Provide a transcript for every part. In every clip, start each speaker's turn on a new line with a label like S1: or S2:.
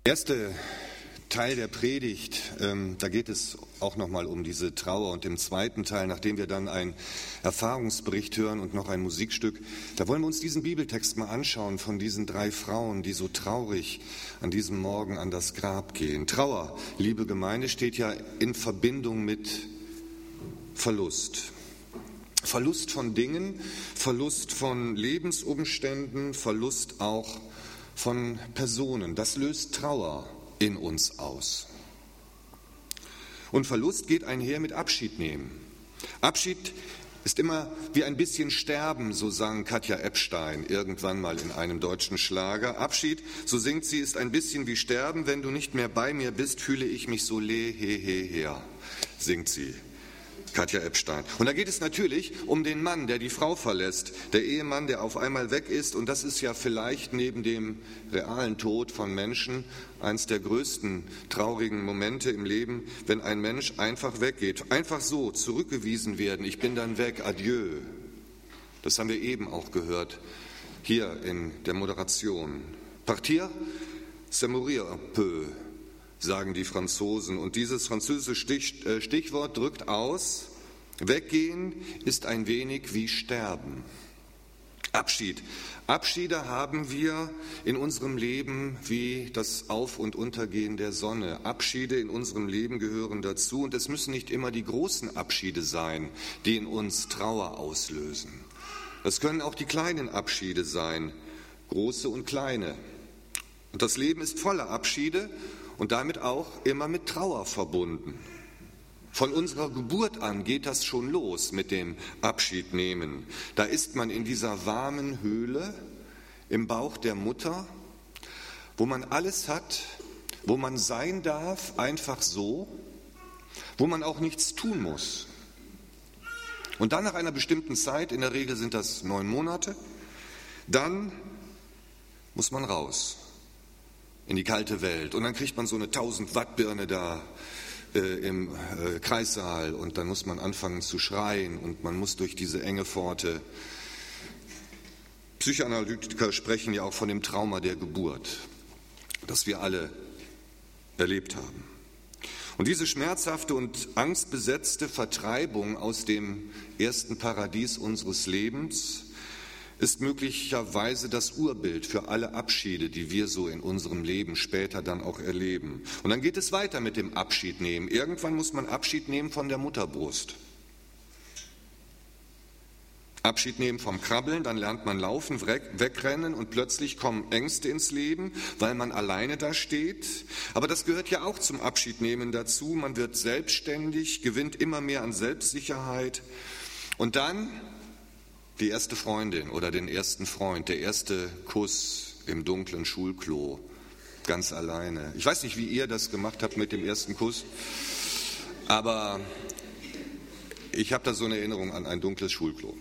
S1: Erste Teil der Predigt, da geht es auch nochmal um diese Trauer, und im zweiten Teil, nachdem wir dann einen Erfahrungsbericht hören und noch ein Musikstück, da wollen wir uns diesen Bibeltext mal anschauen von diesen 3 Frauen, die so traurig an diesem Morgen an das Grab gehen. Trauer, liebe Gemeinde, steht ja in Verbindung mit Verlust. Verlust von Dingen, Verlust von Lebensumständen, Verlust auch von Personen. Das löst Trauer in uns aus. Und Verlust geht einher mit Abschied nehmen. Abschied ist immer wie ein bisschen Sterben, so sang Katja Ebstein irgendwann mal in einem deutschen Schlager. Abschied, so singt sie, ist ein bisschen wie Sterben. Wenn du nicht mehr bei mir bist, fühle ich mich so leer, singt sie. Katja Ebstein. Und da geht es natürlich um den Mann, der die Frau verlässt, der Ehemann, der auf einmal weg ist. Und das ist ja vielleicht neben dem realen Tod von Menschen eines der größten traurigen Momente im Leben, wenn ein Mensch einfach weggeht. Einfach so zurückgewiesen werden. Ich bin dann weg, adieu. Das haben wir eben auch gehört, hier in der Moderation. Partir, c'est mourir un peu, sagen die Franzosen. Und dieses französische Stichwort drückt aus, weggehen ist ein wenig wie sterben. Abschied. Abschiede haben wir in unserem Leben wie das Auf- und Untergehen der Sonne. Abschiede in unserem Leben gehören dazu, und es müssen nicht immer die großen Abschiede sein, die in uns Trauer auslösen. Das können auch die kleinen Abschiede sein, große und kleine. Und das Leben ist voller Abschiede und damit auch immer mit Trauer verbunden. Von unserer Geburt an geht das schon los mit dem Abschiednehmen. Da ist man in dieser warmen Höhle im Bauch der Mutter, wo man alles hat, wo man sein darf, einfach so, wo man auch nichts tun muss. Und dann nach einer bestimmten Zeit, in der Regel sind das 9 Monate, dann muss man raus in die kalte Welt. Und dann kriegt man so eine 1000-Watt-Birne da im Kreissaal, und dann muss man anfangen zu schreien und man muss durch diese enge Pforte. Psychoanalytiker sprechen ja auch von dem Trauma der Geburt, das wir alle erlebt haben. Und diese schmerzhafte und angstbesetzte Vertreibung aus dem ersten Paradies unseres Lebens ist möglicherweise das Urbild für alle Abschiede, die wir so in unserem Leben später dann auch erleben. Und dann geht es weiter mit dem Abschiednehmen. Irgendwann muss man Abschied nehmen von der Mutterbrust. Abschied nehmen vom Krabbeln, dann lernt man laufen, wegrennen, und plötzlich kommen Ängste ins Leben, weil man alleine da steht. Aber das gehört ja auch zum Abschiednehmen dazu. Man wird selbstständig, gewinnt immer mehr an Selbstsicherheit, und dann die erste Freundin oder den ersten Freund, der erste Kuss im dunklen Schulklo, ganz alleine. Ich weiß nicht, wie ihr das gemacht habt mit dem ersten Kuss, aber ich habe da so eine Erinnerung an ein dunkles Schulklo.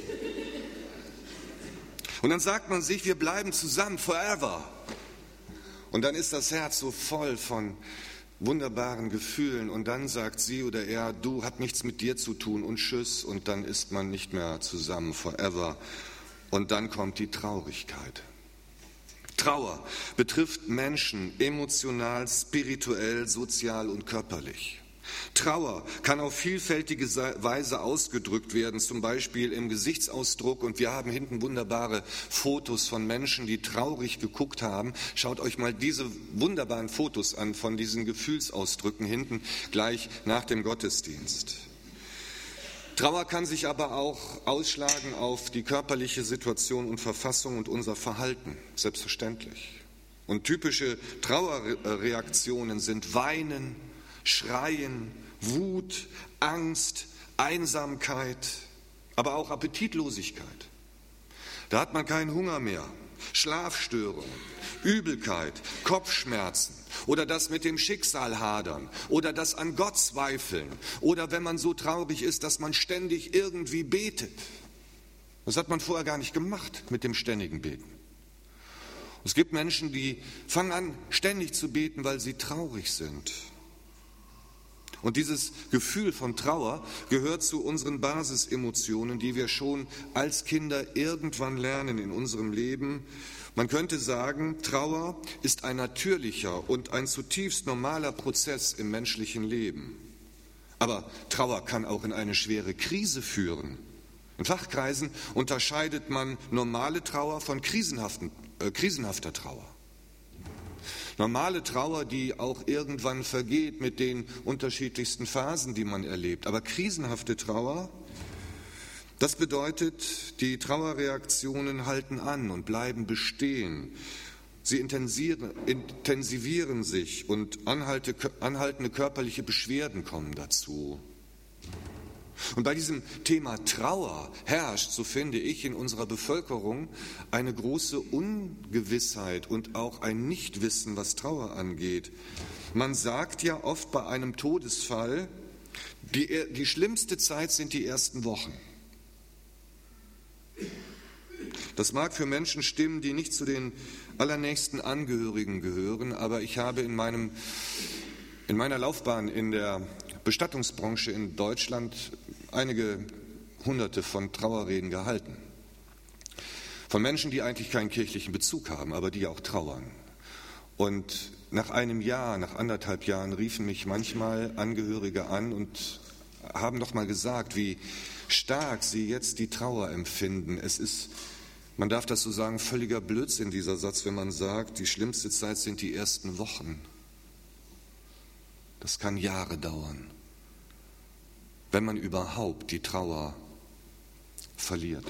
S1: Und dann sagt man sich, wir bleiben zusammen, forever. Und dann ist das Herz so voll von wunderbaren Gefühlen, und dann sagt sie oder er, du, hat nichts mit dir zu tun, und tschüss, und dann ist man nicht mehr zusammen, forever. Und dann kommt die Traurigkeit. Trauer betrifft Menschen emotional, spirituell, sozial und körperlich. Trauer kann auf vielfältige Weise ausgedrückt werden, zum Beispiel im Gesichtsausdruck. Und wir haben hinten wunderbare Fotos von Menschen, die traurig geguckt haben. Schaut euch mal diese wunderbaren Fotos an von diesen Gefühlsausdrücken hinten gleich nach dem Gottesdienst. Trauer kann sich aber auch ausschlagen auf die körperliche Situation und Verfassung und unser Verhalten, selbstverständlich. Und typische Trauerreaktionen sind Weinen, Schreien, Wut, Angst, Einsamkeit, aber auch Appetitlosigkeit. Da hat man keinen Hunger mehr. Schlafstörungen, Übelkeit, Kopfschmerzen oder das mit dem Schicksal hadern oder das an Gott zweifeln oder wenn man so traurig ist, dass man ständig irgendwie betet. Das hat man vorher gar nicht gemacht mit dem ständigen Beten. Es gibt Menschen, die fangen an, ständig zu beten, weil sie traurig sind. Und dieses Gefühl von Trauer gehört zu unseren Basisemotionen, die wir schon als Kinder irgendwann lernen in unserem Leben. Man könnte sagen, Trauer ist ein natürlicher und ein zutiefst normaler Prozess im menschlichen Leben. Aber Trauer kann auch in eine schwere Krise führen. In Fachkreisen unterscheidet man normale Trauer von krisenhafter Trauer. Normale Trauer, die auch irgendwann vergeht mit den unterschiedlichsten Phasen, die man erlebt. Aber krisenhafte Trauer, das bedeutet, die Trauerreaktionen halten an und bleiben bestehen. Sie intensivieren sich und anhaltende körperliche Beschwerden kommen dazu. Und bei diesem Thema Trauer herrscht, so finde ich, in unserer Bevölkerung eine große Ungewissheit und auch ein Nichtwissen, was Trauer angeht. Man sagt ja oft bei einem Todesfall, die schlimmste Zeit sind die ersten Wochen. Das mag für Menschen stimmen, die nicht zu den allernächsten Angehörigen gehören, aber ich habe in meiner Laufbahn in der Bestattungsbranche in Deutschland einige Hunderte von Trauerreden gehalten. Von Menschen, die eigentlich keinen kirchlichen Bezug haben, aber die auch trauern. Und nach einem Jahr, nach 1,5 Jahren riefen mich manchmal Angehörige an und haben doch mal gesagt, wie stark sie jetzt die Trauer empfinden. Es ist, man darf das so sagen, völliger Blödsinn, dieser Satz, wenn man sagt, die schlimmste Zeit sind die ersten Wochen. Das kann Jahre dauern, wenn man überhaupt die Trauer verliert.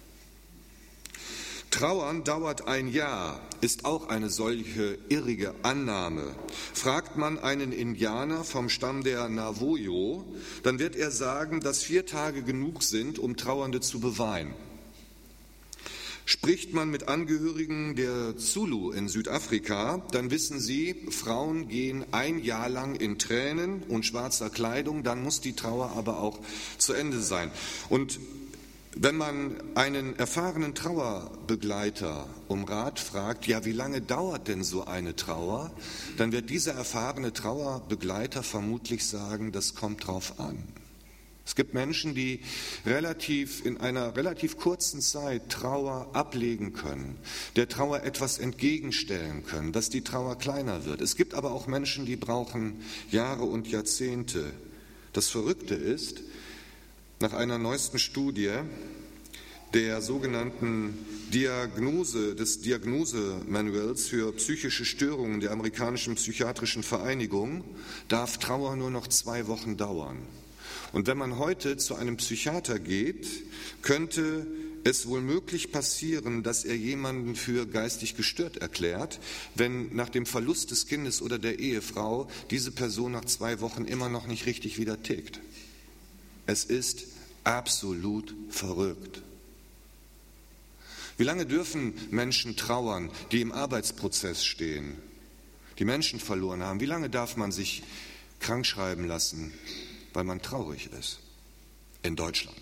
S1: Trauern dauert ein Jahr, ist auch eine solche irrige Annahme. Fragt man einen Indianer vom Stamm der Navajo, dann wird er sagen, dass 4 Tage genug sind, um Trauernde zu beweinen. Spricht man mit Angehörigen der Zulu in Südafrika, dann wissen sie, Frauen gehen ein Jahr lang in Tränen und schwarzer Kleidung, dann muss die Trauer aber auch zu Ende sein. Und wenn man einen erfahrenen Trauerbegleiter um Rat fragt, ja, wie lange dauert denn so eine Trauer, dann wird dieser erfahrene Trauerbegleiter vermutlich sagen, das kommt drauf an. Es gibt Menschen, die in einer relativ kurzen Zeit Trauer ablegen können, der Trauer etwas entgegenstellen können, dass die Trauer kleiner wird. Es gibt aber auch Menschen, die brauchen Jahre und Jahrzehnte. Das Verrückte ist, nach einer neuesten Studie der sogenannten des Diagnosemanuals für psychische Störungen der amerikanischen psychiatrischen Vereinigung darf Trauer nur noch 2 Wochen dauern. Und wenn man heute zu einem Psychiater geht, könnte es wohl möglich passieren, dass er jemanden für geistig gestört erklärt, wenn nach dem Verlust des Kindes oder der Ehefrau diese Person nach 2 Wochen immer noch nicht richtig wieder tickt. Es ist absolut verrückt. Wie lange dürfen Menschen trauern, die im Arbeitsprozess stehen, die Menschen verloren haben? Wie lange darf man sich krank schreiben lassen, weil man traurig ist? In Deutschland.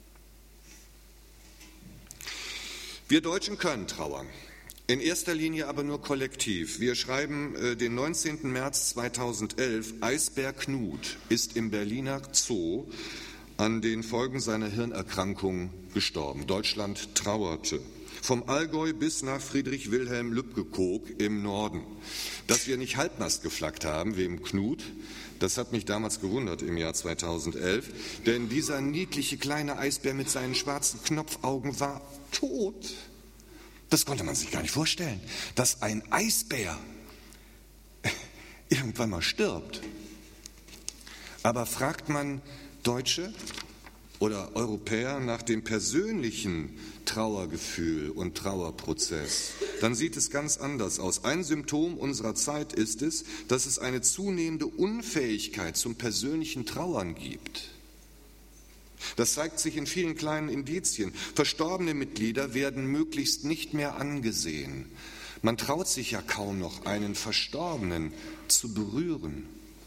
S1: Wir Deutschen können trauern, in erster Linie aber nur kollektiv. Wir schreiben den 19. März 2011, Eisbär Knut ist im Berliner Zoo an den Folgen seiner Hirnerkrankung gestorben. Deutschland trauerte. Vom Allgäu bis nach Friedrich Wilhelm Lübbecke im Norden. Dass wir nicht halbnass geflaggt haben, wie im Knut, das hat mich damals gewundert im Jahr 2011, denn dieser niedliche kleine Eisbär mit seinen schwarzen Knopfaugen war tot. Das konnte man sich gar nicht vorstellen, dass ein Eisbär irgendwann mal stirbt. Aber fragt man Deutsche oder Europäer nach dem persönlichen Trauergefühl und Trauerprozess, dann sieht es ganz anders aus. Ein Symptom unserer Zeit ist es, dass es eine zunehmende Unfähigkeit zum persönlichen Trauern gibt. Das zeigt sich in vielen kleinen Indizien. Verstorbene Mitglieder werden möglichst nicht mehr angesehen. Man traut sich ja kaum noch, einen Verstorbenen zu berühren.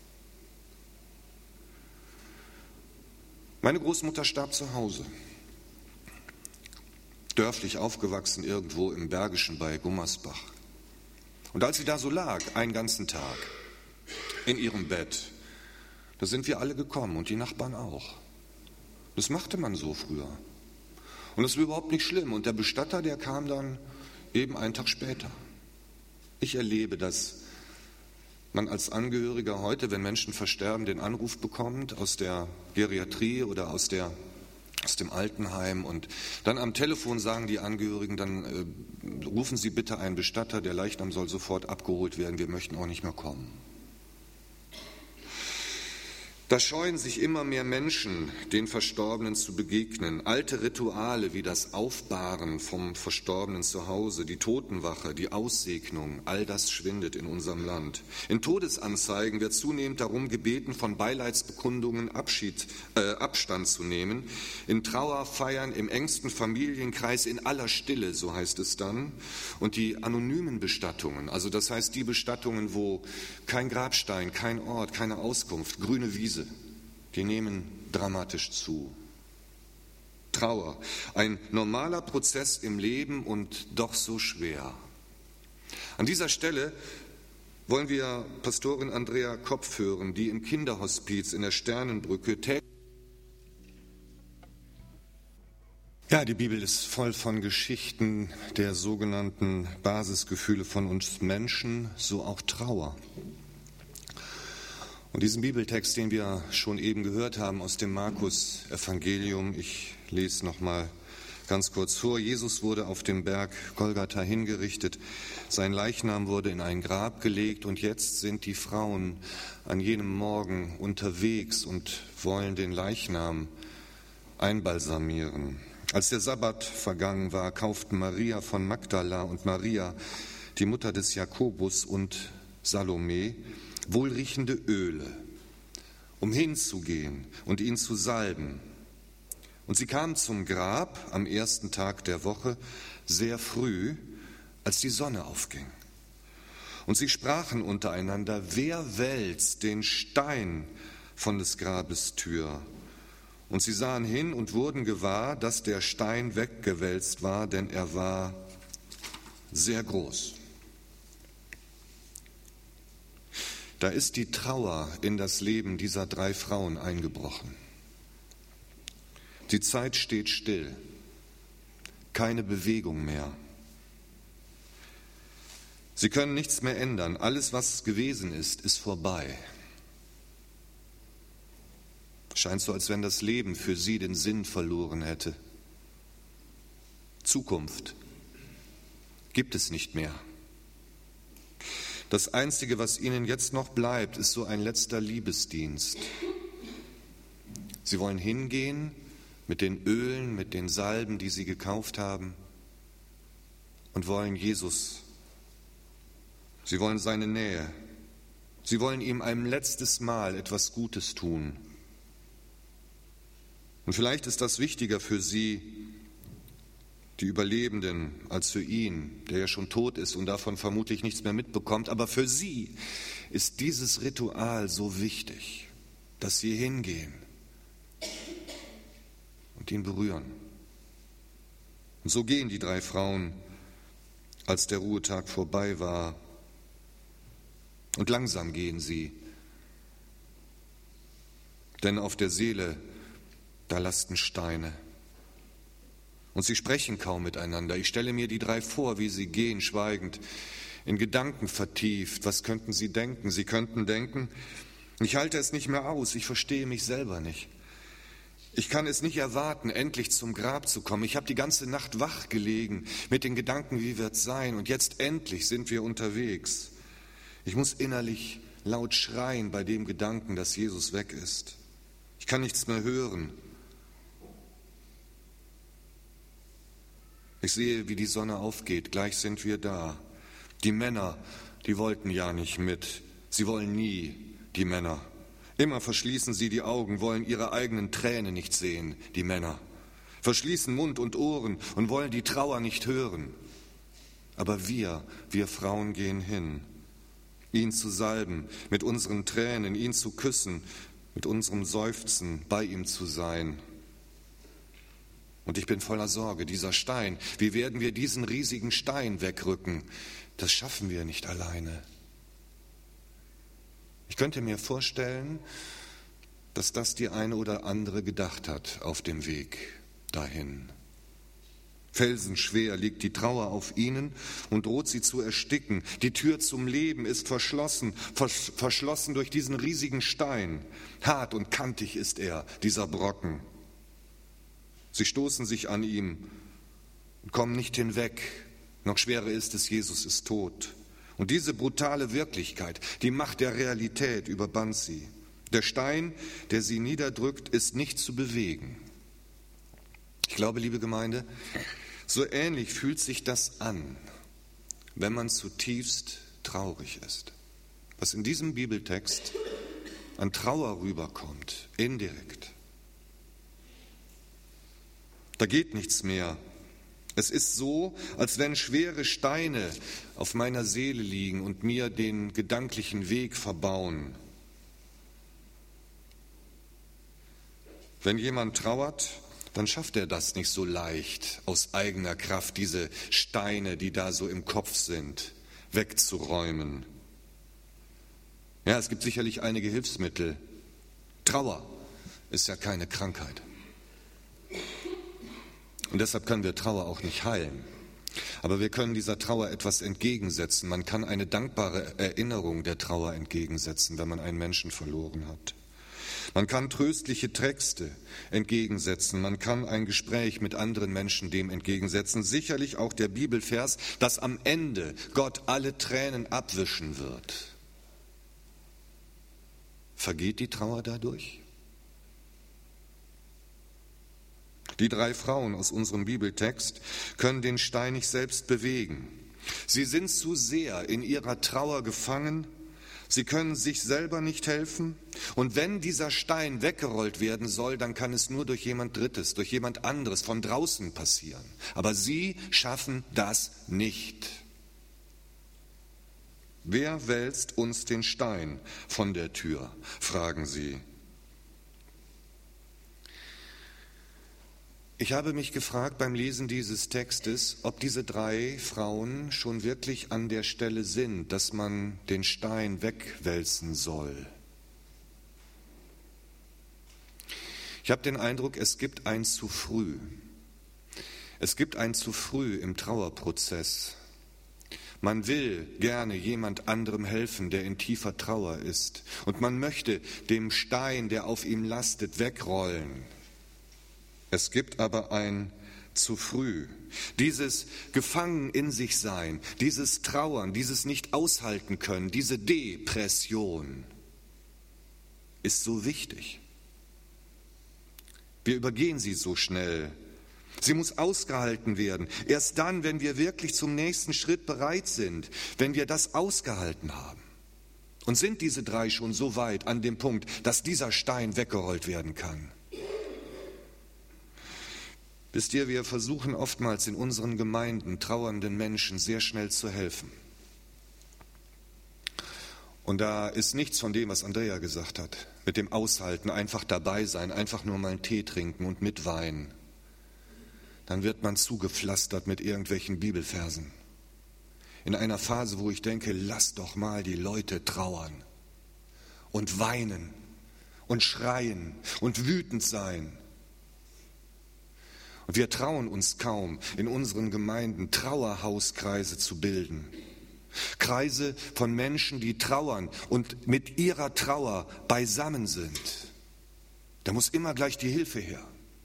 S1: Meine Großmutter starb zu Hause, dörflich aufgewachsen irgendwo im Bergischen bei Gummersbach. Und als sie da so lag, einen ganzen Tag in ihrem Bett, Da sind wir alle gekommen und die Nachbarn auch. Das machte man so früher. Und das war überhaupt nicht schlimm. Und der Bestatter, der kam dann eben einen Tag später. Ich erlebe, dass man als Angehöriger heute, wenn Menschen versterben, den Anruf bekommt aus der Geriatrie oder aus dem Altenheim. Und dann am Telefon sagen die Angehörigen, dann rufen Sie bitte einen Bestatter, der Leichnam soll sofort abgeholt werden, wir möchten auch nicht mehr kommen. Da scheuen sich immer mehr Menschen, den Verstorbenen zu begegnen. Alte Rituale wie das Aufbahren vom Verstorbenen zu Hause, die Totenwache, die Aussegnung, all das schwindet in unserem Land. In Todesanzeigen wird zunehmend darum gebeten, von Beileidsbekundungen Abstand zu nehmen. In Trauerfeiern im engsten Familienkreis in aller Stille, so heißt es dann. Und die anonymen Bestattungen, also das heißt die Bestattungen, wo kein Grabstein, kein Ort, keine Auskunft, grüne Wiese, die nehmen dramatisch zu. Trauer, ein normaler Prozess im Leben und doch so schwer. An dieser Stelle wollen wir Pastorin Andrea Kopf hören, die im Kinderhospiz in der Sternenbrücke tätig. Ja, die Bibel ist voll von Geschichten der sogenannten Basisgefühle von uns Menschen, so auch Trauer. Und diesen Bibeltext, den wir schon eben gehört haben aus dem Markus-Evangelium, ich lese nochmal ganz kurz vor. Jesus wurde auf dem Berg Golgatha hingerichtet, sein Leichnam wurde in ein Grab gelegt und jetzt sind die Frauen an jenem Morgen unterwegs und wollen den Leichnam einbalsamieren. Als der Sabbat vergangen war, kauften Maria von Magdala und Maria, die Mutter des Jakobus, und Salome wohlriechende Öle, um hinzugehen und ihn zu salben. Und sie kamen zum Grab am ersten Tag der Woche sehr früh, als die Sonne aufging. Und sie sprachen untereinander: Wer wälzt den Stein von des Grabes Tür? Und sie sahen hin und wurden gewahr, dass der Stein weggewälzt war, denn er war sehr groß. Da ist die Trauer in das Leben dieser 3 Frauen eingebrochen. Die Zeit steht still, keine Bewegung mehr. Sie können nichts mehr ändern. Alles, was gewesen ist, ist vorbei. Scheint so, als wenn das Leben für sie den Sinn verloren hätte. Zukunft gibt es nicht mehr. Das Einzige, was ihnen jetzt noch bleibt, ist so ein letzter Liebesdienst. Sie wollen hingehen mit den Ölen, mit den Salben, die sie gekauft haben, und wollen Jesus. Sie wollen seine Nähe. Sie wollen ihm ein letztes Mal etwas Gutes tun. Und vielleicht ist das wichtiger für sie, die Überlebenden, als für ihn, der ja schon tot ist und davon vermutlich nichts mehr mitbekommt. Aber für sie ist dieses Ritual so wichtig, dass sie hingehen und ihn berühren. Und so gehen die 3 Frauen, als der Ruhetag vorbei war. Und langsam gehen sie, denn auf der Seele, da lasten Steine. Und sie sprechen kaum miteinander. Ich stelle mir die 3 vor, wie sie gehen, schweigend, in Gedanken vertieft. Was könnten sie denken? Sie könnten denken: Ich halte es nicht mehr aus, ich verstehe mich selber nicht. Ich kann es nicht erwarten, endlich zum Grab zu kommen. Ich habe die ganze Nacht wach gelegen mit den Gedanken, wie wird's sein? Und jetzt endlich sind wir unterwegs. Ich muss innerlich laut schreien bei dem Gedanken, dass Jesus weg ist. Ich kann nichts mehr hören. Ich sehe, wie die Sonne aufgeht, gleich sind wir da. Die Männer, die wollten ja nicht mit. Sie wollen nie, die Männer. Immer verschließen sie die Augen, wollen ihre eigenen Tränen nicht sehen, die Männer. Verschließen Mund und Ohren und wollen die Trauer nicht hören. Aber wir Frauen gehen hin, ihn zu salben, mit unseren Tränen, ihn zu küssen, mit unserem Seufzen bei ihm zu sein. Und ich bin voller Sorge, dieser Stein, wie werden wir diesen riesigen Stein wegrücken? Das schaffen wir nicht alleine. Ich könnte mir vorstellen, dass das die eine oder andere gedacht hat auf dem Weg dahin. Felsenschwer liegt die Trauer auf ihnen und droht sie zu ersticken. Die Tür zum Leben ist verschlossen durch diesen riesigen Stein. Hart und kantig ist er, dieser Brocken. Sie stoßen sich an ihm und kommen nicht hinweg. Noch schwerer ist es, Jesus ist tot. Und diese brutale Wirklichkeit, die Macht der Realität überband sie. Der Stein, der sie niederdrückt, ist nicht zu bewegen. Ich glaube, liebe Gemeinde, so ähnlich fühlt sich das an, wenn man zutiefst traurig ist. Was in diesem Bibeltext an Trauer rüberkommt, indirekt. Da geht nichts mehr. Es ist so, als wenn schwere Steine auf meiner Seele liegen und mir den gedanklichen Weg verbauen. Wenn jemand trauert, dann schafft er das nicht so leicht, aus eigener Kraft diese Steine, die da so im Kopf sind, wegzuräumen. Ja, es gibt sicherlich einige Hilfsmittel. Trauer ist ja keine Krankheit. Und deshalb können wir Trauer auch nicht heilen. Aber wir können dieser Trauer etwas entgegensetzen. Man kann eine dankbare Erinnerung der Trauer entgegensetzen, wenn man einen Menschen verloren hat. Man kann tröstliche Texte entgegensetzen. Man kann ein Gespräch mit anderen Menschen dem entgegensetzen. Sicherlich auch der Bibelvers, dass am Ende Gott alle Tränen abwischen wird. Vergeht die Trauer dadurch? Die 3 Frauen aus unserem Bibeltext können den Stein nicht selbst bewegen. Sie sind zu sehr in ihrer Trauer gefangen. Sie können sich selber nicht helfen. Und wenn dieser Stein weggerollt werden soll, dann kann es nur durch jemand Drittes, durch jemand anderes von draußen passieren. Aber sie schaffen das nicht. Wer wälzt uns den Stein von der Tür, fragen sie. Ich habe mich gefragt beim Lesen dieses Textes, ob diese 3 Frauen schon wirklich an der Stelle sind, dass man den Stein wegwälzen soll. Ich habe den Eindruck, es gibt ein zu früh. Es gibt ein zu früh im Trauerprozess. Man will gerne jemand anderem helfen, der in tiefer Trauer ist. Und man möchte dem Stein, der auf ihm lastet, wegrollen. Es gibt aber ein zu früh. Dieses Gefangen in sich sein, dieses Trauern, dieses nicht aushalten können, diese Depression ist so wichtig. Wir übergehen sie so schnell. Sie muss ausgehalten werden. Erst dann, wenn wir wirklich zum nächsten Schritt bereit sind, wenn wir das ausgehalten haben. Und sind diese 3 schon so weit an dem Punkt, dass dieser Stein weggerollt werden kann? Wisst ihr, wir versuchen oftmals in unseren Gemeinden trauernden Menschen sehr schnell zu helfen. Und da ist nichts von dem, was Andrea gesagt hat, mit dem Aushalten, einfach dabei sein, einfach nur mal einen Tee trinken und mitweinen. Dann wird man zugepflastert mit irgendwelchen Bibelversen. In einer Phase, wo ich denke, lass doch mal die Leute trauern und weinen und schreien und wütend sein. Und wir trauen uns kaum, in unseren Gemeinden Trauerhauskreise zu bilden. Kreise von Menschen, die trauern und mit ihrer Trauer beisammen sind. Da muss immer gleich die Hilfe her.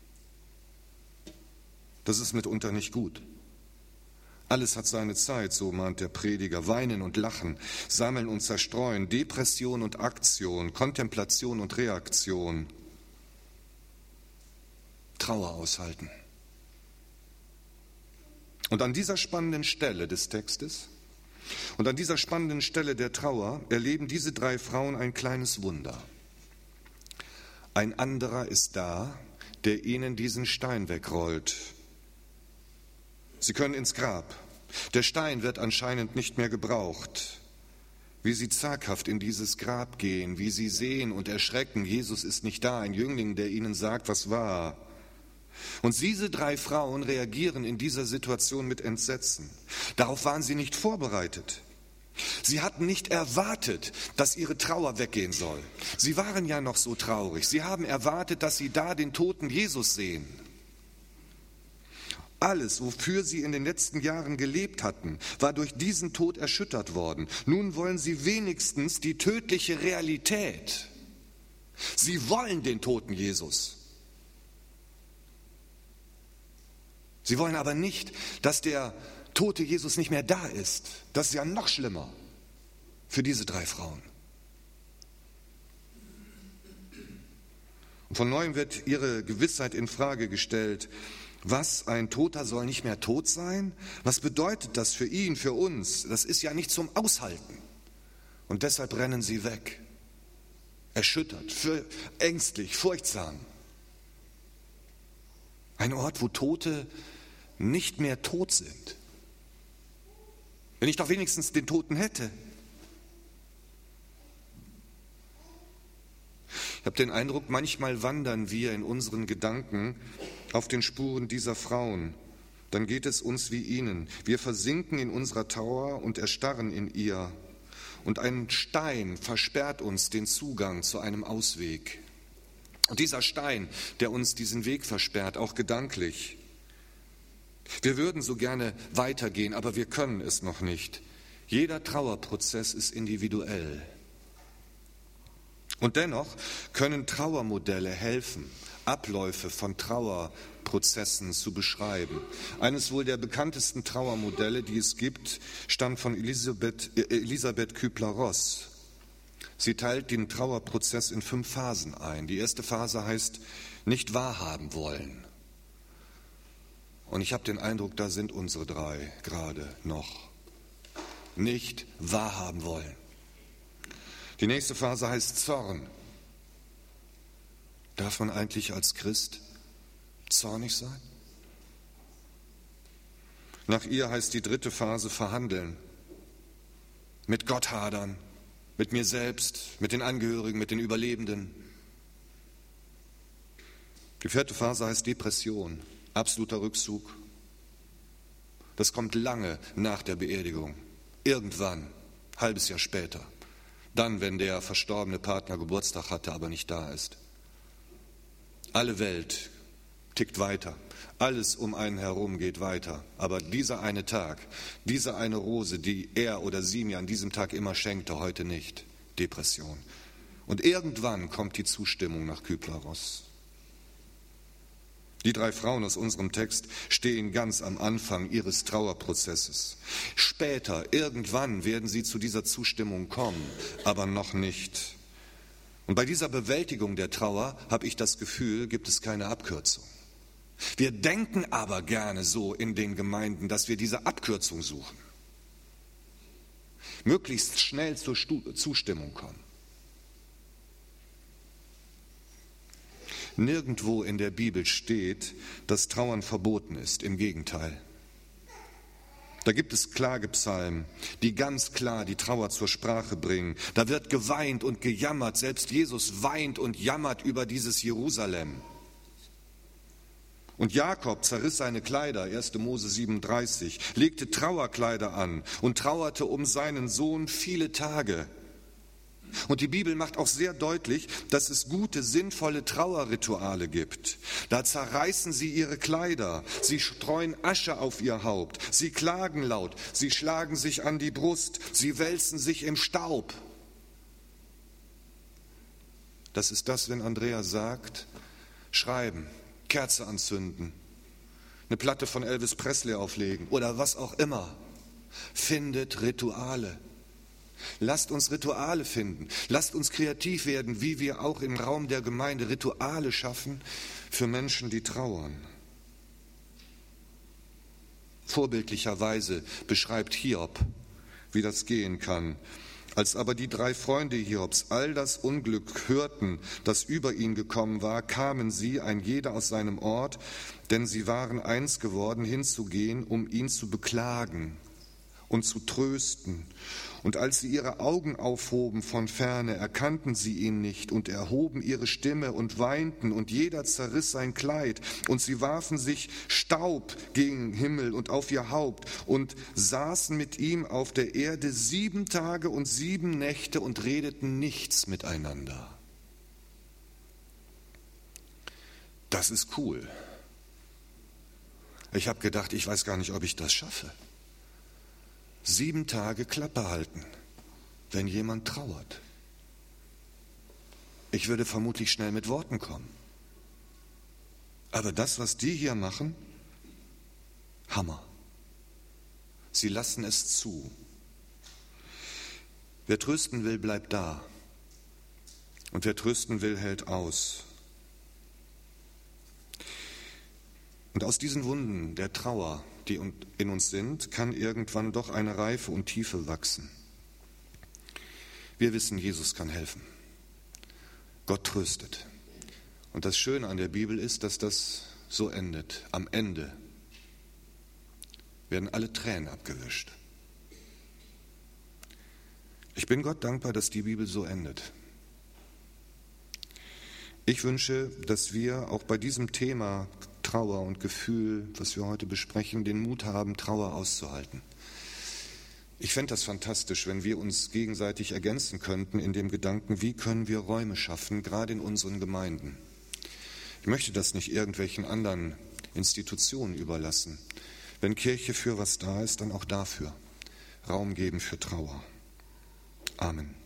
S1: Das ist mitunter nicht gut. Alles hat seine Zeit, so mahnt der Prediger. Weinen und lachen, sammeln und zerstreuen, Depression und Aktion, Kontemplation und Reaktion. Trauer aushalten. Und an dieser spannenden Stelle des Textes und an dieser spannenden Stelle der Trauer erleben diese 3 Frauen ein kleines Wunder. Ein anderer ist da, der ihnen diesen Stein wegrollt. Sie können ins Grab. Der Stein wird anscheinend nicht mehr gebraucht. Wie sie zaghaft in dieses Grab gehen, wie sie sehen und erschrecken, Jesus ist nicht da, ein Jüngling, der ihnen sagt, was war. Und diese 3 Frauen reagieren in dieser Situation mit Entsetzen. Darauf waren sie nicht vorbereitet. Sie hatten nicht erwartet, dass ihre Trauer weggehen soll. Sie waren ja noch so traurig. Sie haben erwartet, dass sie da den toten Jesus sehen. Alles, wofür sie in den letzten Jahren gelebt hatten, war durch diesen Tod erschüttert worden. Nun wollen sie wenigstens die tödliche Realität. Sie wollen den toten Jesus. Sie wollen aber nicht, dass der tote Jesus nicht mehr da ist. Das ist ja noch schlimmer für diese 3 Frauen. Und von neuem wird ihre Gewissheit in Frage gestellt. Was, ein Toter soll nicht mehr tot sein? Was bedeutet das für ihn, für uns? Das ist ja nicht zum Aushalten. Und deshalb rennen sie weg. Erschüttert, ängstlich, furchtsam. Ein Ort, wo Tote nicht mehr tot sind. Wenn ich doch wenigstens den Toten hätte. Ich habe den Eindruck, manchmal wandern wir in unseren Gedanken auf den Spuren dieser Frauen. Dann geht es uns wie ihnen. Wir versinken in unserer Trauer und erstarren in ihr. Und ein Stein versperrt uns den Zugang zu einem Ausweg. Und dieser Stein, der uns diesen Weg versperrt, auch gedanklich. Wir würden so gerne weitergehen, aber wir können es noch nicht. Jeder Trauerprozess ist individuell. Und dennoch können Trauermodelle helfen, Abläufe von Trauerprozessen zu beschreiben. Eines wohl der bekanntesten Trauermodelle, die es gibt, stammt von Elisabeth Kübler-Ross. Sie teilt den Trauerprozess in 5 Phasen ein. Die erste Phase heißt, nicht wahrhaben wollen. Und ich habe den Eindruck, da sind unsere 3 gerade noch. Nicht wahrhaben wollen. Die nächste Phase heißt Zorn. Darf man eigentlich als Christ zornig sein? Nach ihr heißt die 3. Phase verhandeln. Mit Gott hadern, mit mir selbst, mit den Angehörigen, mit den Überlebenden. Die 4. Phase heißt Depression, absoluter Rückzug. Das kommt lange nach der Beerdigung. Irgendwann, halbes Jahr später. Dann, wenn der verstorbene Partner Geburtstag hatte, aber nicht da ist. Alle Welt tickt weiter. Alles um einen herum geht weiter. Aber dieser eine Tag, diese eine Rose, die er oder sie mir an diesem Tag immer schenkte, heute nicht. Depression. Und irgendwann kommt die Zustimmung nach Kübler-Ross. Die 3 Frauen aus unserem Text stehen ganz am Anfang ihres Trauerprozesses. Später, irgendwann werden sie zu dieser Zustimmung kommen, aber noch nicht. Und bei dieser Bewältigung der Trauer, habe ich das Gefühl, gibt es keine Abkürzung. Wir denken aber gerne so in den Gemeinden, dass wir diese Abkürzung suchen. Möglichst schnell zur Zustimmung kommen. Nirgendwo in der Bibel steht, dass Trauern verboten ist. Im Gegenteil. Da gibt es Klagepsalmen, die ganz klar die Trauer zur Sprache bringen. Da wird geweint und gejammert. Selbst Jesus weint und jammert über dieses Jerusalem. Und Jakob zerriss seine Kleider, 1. Mose 37, legte Trauerkleider an und trauerte um seinen Sohn viele Tage. Und die Bibel macht auch sehr deutlich, dass es gute, sinnvolle Trauerrituale gibt. Da zerreißen sie ihre Kleider, sie streuen Asche auf ihr Haupt, sie klagen laut, sie schlagen sich an die Brust, sie wälzen sich im Staub. Das ist das, wenn Andrea sagt, schreiben, Kerze anzünden, eine Platte von Elvis Presley auflegen oder was auch immer. Findet Rituale. Lasst uns Rituale finden. Lasst uns kreativ werden, wie wir auch im Raum der Gemeinde Rituale schaffen für Menschen, die trauern. Vorbildlicherweise beschreibt Hiob, wie das gehen kann. Als aber die 3 Freunde Hiobs all das Unglück hörten, das über ihn gekommen war, kamen sie, ein jeder aus seinem Ort, denn sie waren eins geworden, hinzugehen, um ihn zu beklagen und zu trösten. Und als sie ihre Augen aufhoben von ferne, erkannten sie ihn nicht und erhoben ihre Stimme und weinten, und jeder zerriss sein Kleid, und sie warfen sich Staub gegen den Himmel und auf ihr Haupt und saßen mit ihm auf der Erde 7 Tage und 7 Nächte und redeten nichts miteinander. Das ist cool. Ich habe gedacht, ich weiß gar nicht, ob ich das schaffe. 7 Tage Klappe halten, wenn jemand trauert. Ich würde vermutlich schnell mit Worten kommen. Aber das, was die hier machen, Hammer. Sie lassen es zu. Wer trösten will, bleibt da. Und wer trösten will, hält aus. Und aus diesen Wunden der Trauer, die in uns sind, kann irgendwann doch eine Reife und Tiefe wachsen. Wir wissen, Jesus kann helfen. Gott tröstet. Und das Schöne an der Bibel ist, dass das so endet. Am Ende werden alle Tränen abgewischt. Ich bin Gott dankbar, dass die Bibel so endet. Ich wünsche, dass wir auch bei diesem Thema Trauer und Gefühl, was wir heute besprechen, den Mut haben, Trauer auszuhalten. Ich fände das fantastisch, wenn wir uns gegenseitig ergänzen könnten in dem Gedanken, wie können wir Räume schaffen, gerade in unseren Gemeinden. Ich möchte das nicht irgendwelchen anderen Institutionen überlassen. Wenn Kirche für was da ist, dann auch dafür Raum geben für Trauer. Amen.